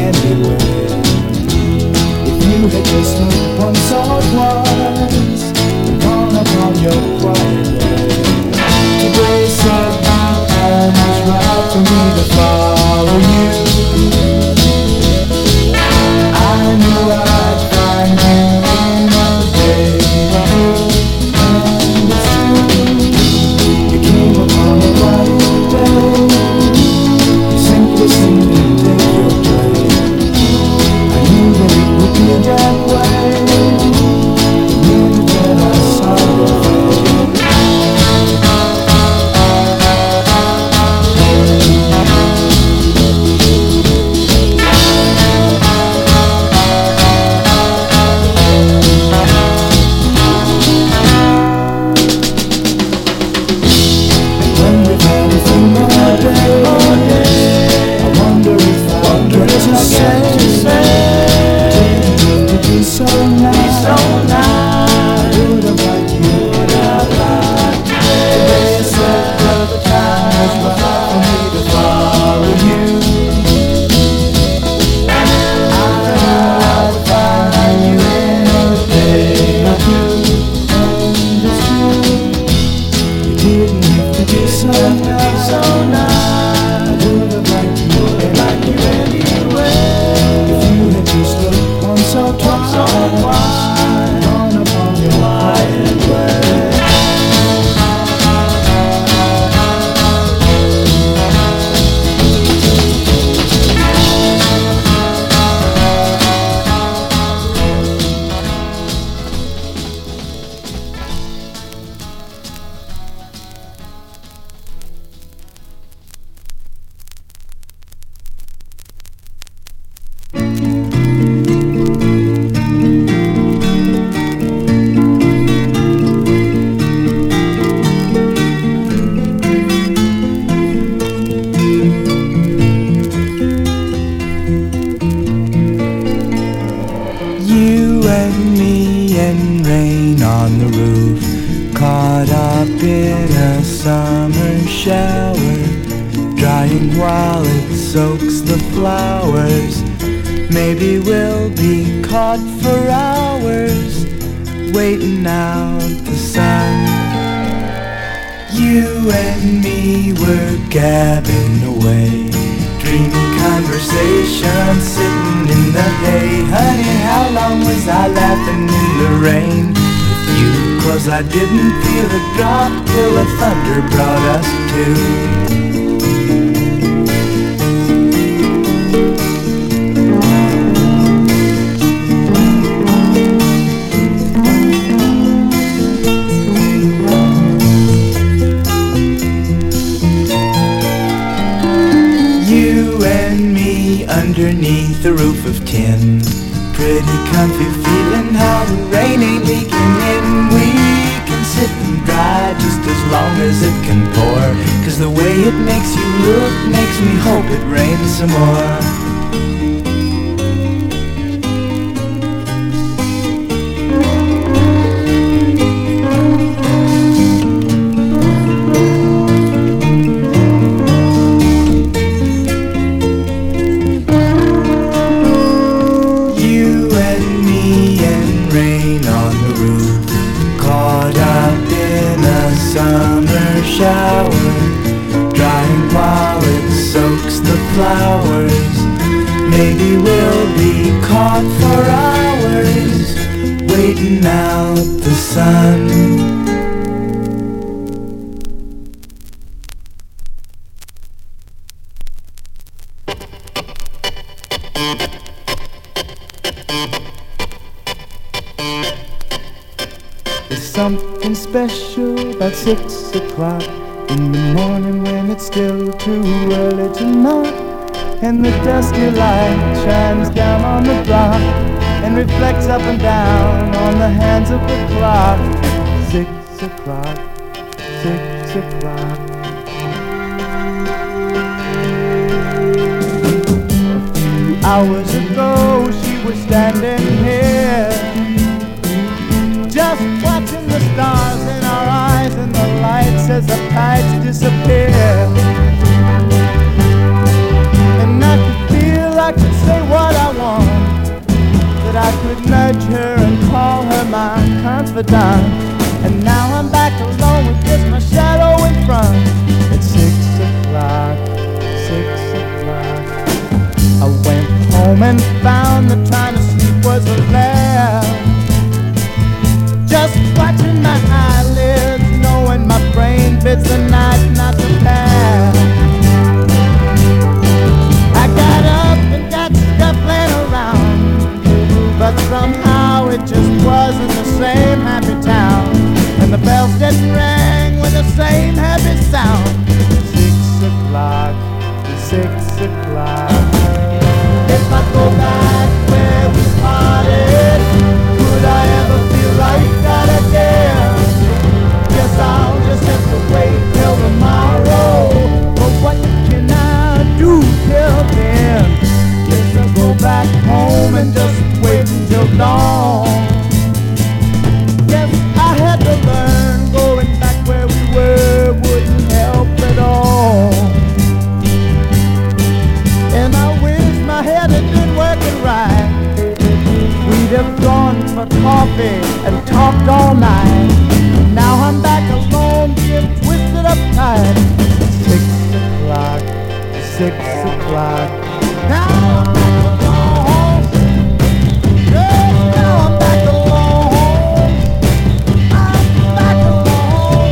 anyway. If you had just looked once or twice and gone upon your quiet way, today said and it's right for me to follow you. I knew I'd find you in a day, and it's true. You came upon a bright day, you simply seemed to take your place. I knew that it would be that way the minute that I saw your face. I didn't feel a drop till the thunder brought us to. You and me underneath a roof of tin, pretty comfy, feeling how the rain ain't leaking in. We sit and dry just as long as it can pour, 'cause the way it makes you look makes me hope it rains some more. You and me and rain on the roof, caught up in a summer shower, drying while it soaks the flowers. Maybe we'll be caught for hours, waiting out the sun. Something special about 6 o'clock in the morning when it's still too early to knock, and the dusky light shines down on the block and reflects up and down on the hands of the clock. 6 o'clock, 6 o'clock. A few hours ago she was standing here, just watching the stars in our eyes and the lights as the tides disappear. And I could feel I could say what accounts for done. And now I'm back alone with just my shadow in front. It's 6 o'clock, 6 o'clock. I went home and found that trying to sleep was a laugh. Just watching my eyelids, knowing my brain bids the night not to pass. I got up and got scuffling around, but somehow it just wasn't the same happy town. And the bells didn't ring with the same happy sound. 6 o'clock, 6 o'clock. If I go back where we started, could I ever feel like that again? Guess I'll just have to wait till tomorrow. But what can I do till then? Guess I'll go back home and just wait until dawn. Yes, I had to learn going back where we were wouldn't help at all. And I wish my head had been working right. We'd have gone for coffee and talked all night. Now I'm back alone, being twisted up tight. 6 o'clock, 6 o'clock. Now I'm back alone. Yes, now I'm back alone. I'm back alone.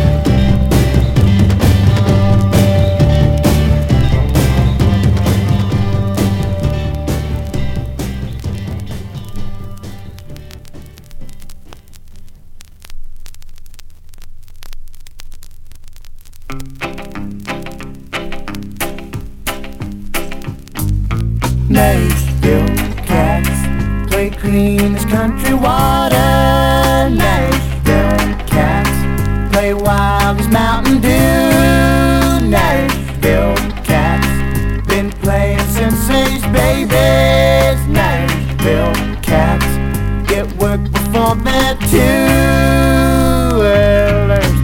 Nashville cats play clean as country water. Nashville cats play wild as Mountain Dew. Nashville cats been playing since they's babies. Nashville cats get work before they're two. Well, there's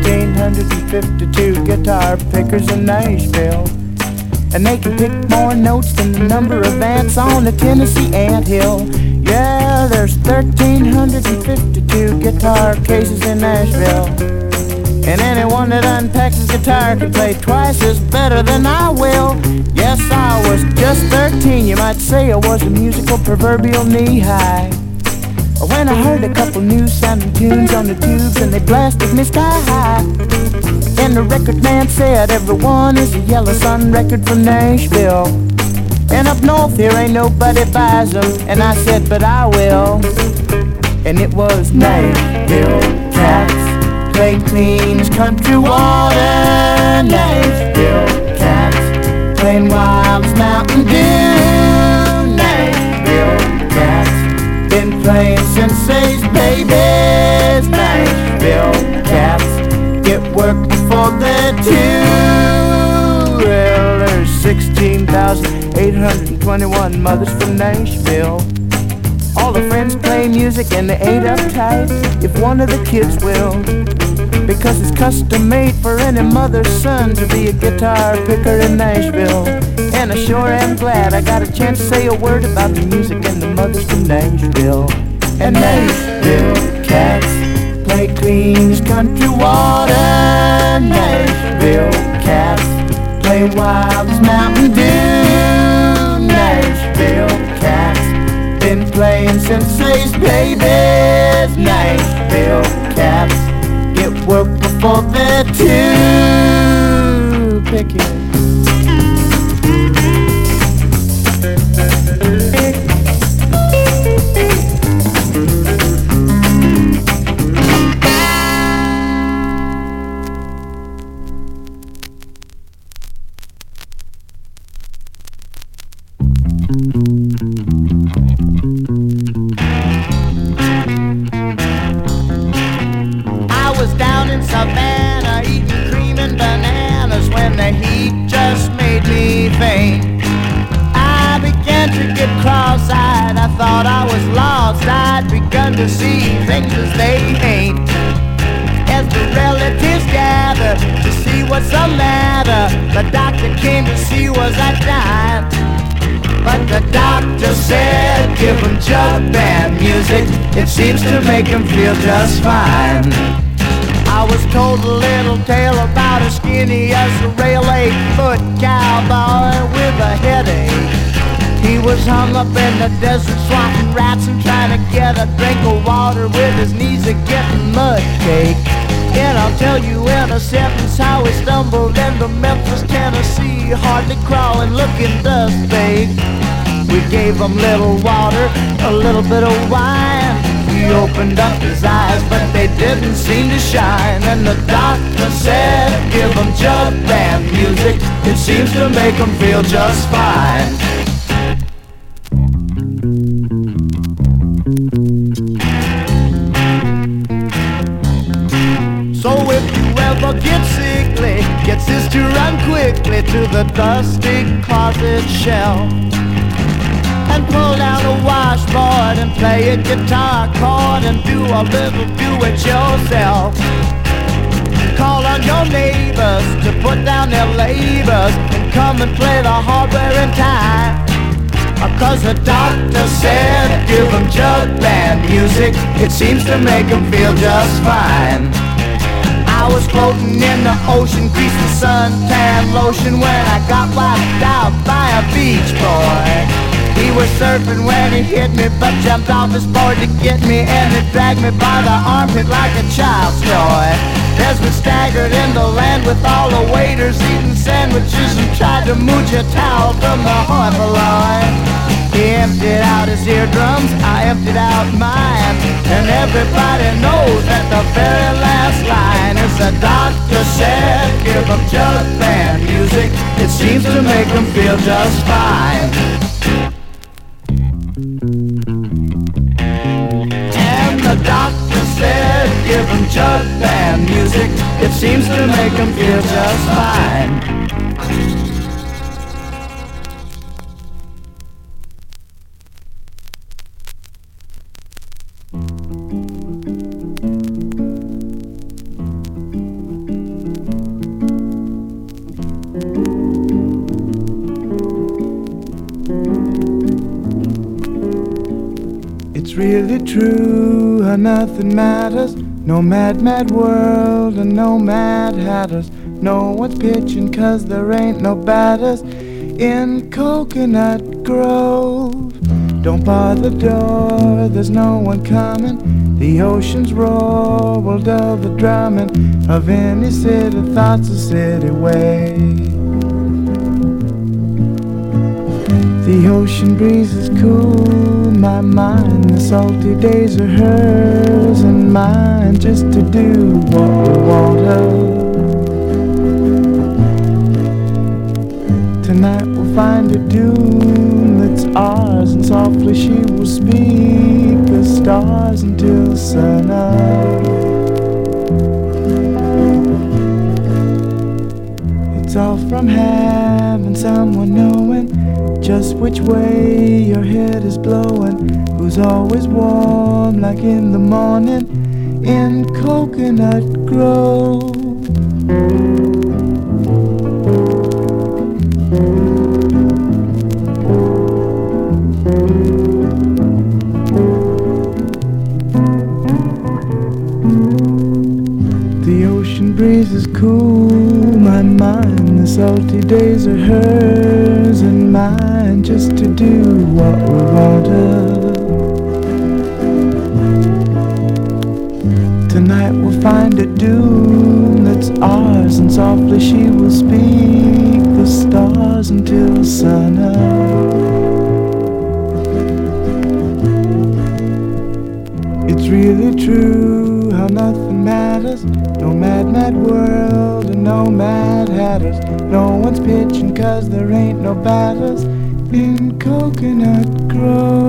1,352 guitar pickers in Nashville, and they can pick more notes than the number of ants on the Tennessee anthill. Yeah, there's 1,352 guitar cases in Nashville, and anyone that unpacks his guitar can play twice as better than I will. Yes, I was just 13, you might say I was a musical proverbial knee-high, when I heard a couple new sounding tunes on the tubes and they blasted me sky high. And the record man said everyone is a Yellow Sun record from Nashville, and up north here ain't nobody buys them. And I said, but I will. And it was Nashville cats play clean as country water. Nashville cats playing wild as Mountain Dew. Nashville cats been playing since they's babies. Nashville cats get work before they're two. Well, there's 16,821 mothers from Nashville. All the friends play music and they ain't uptight if one of the kids will, because it's custom made for any mother's son to be a guitar picker in Nashville. And I sure am glad I got a chance to say a word about the music and the mothers from Nashville. And Nashville cats play clean as country water. Nashville cats play wild as Mountain Dew. Nashville cats been playing since they's babies. Nashville cats get work before they're two. Picking. I was down in Savannah eating cream and bananas when the heat just made me faint. I began to get cross-eyed, I thought I was lost. I'd begun to see things as they ain't. As the relatives gathered to see what's the matter, the doctor came to see was I dying. But the doctor said, give them jug band music. It seems to make them feel just fine. I was told a little tale about a skinny as a rail 8-foot cowboy with a headache. He was hung up in the desert swatting rats and trying to get a drink of water with his knees a getting mud cake. And I'll tell you in a sentence how he stumbled into Memphis, Tennessee, hardly crawling, looking dust baked. We gave him little water, a little bit of wine. He opened up his eyes, but they didn't seem to shine. And the doctor said, give him jug band music. It seems to make him feel just fine. So if you ever get sickly, get this to run quickly to the dusty closet shelf and pull down a washboard and play a guitar chord and do a little do-it-yourself. Call on your neighbors to put down their labors and come and play the hardware in time. 'Cause the doctor said, give them jug band music. It seems to make them feel just fine. I was floating in the ocean, greasing suntan lotion when I got wiped out by a beach boy. He was surfing when he hit me, but jumped off his board to get me, and he dragged me by the armpit like a child's toy. Desmond staggered in the land with all the waiters eating sandwiches and tried to mooch a towel from the hoi polloi. He emptied out his eardrums, I emptied out mine, and everybody knows that the very last line is the doctor said, give them jug band music. It seems to make them feel just fine. And the doctor said, give them jug band music. It seems to make them feel just fine. It's really true how nothing matters. No mad, mad world and no mad hatters. No one's pitching 'cause there ain't no batters in Coconut Grove. Don't bar the door, there's no one coming. The ocean's roar will dull the drumming of any city thoughts a city way. The ocean breeze is cool my mind. The salty days are hers and mine, just to do what we want her. Tonight we'll find a dune that's ours, and softly she will speak the stars until sun up. It's all from having someone knowing just which way your head is blowing, who's always warm like in the morning in Coconut Grove. The ocean breeze is cool my mind. The salty days are hers and mine, just to do what we want her. Tonight we'll find a dune that's ours, and softly she will speak the stars until sun up. It's really true how nothing matters. No mad, mad world and no mad hatters. No one's pitching 'cause there ain't no batters in Coconut Grove.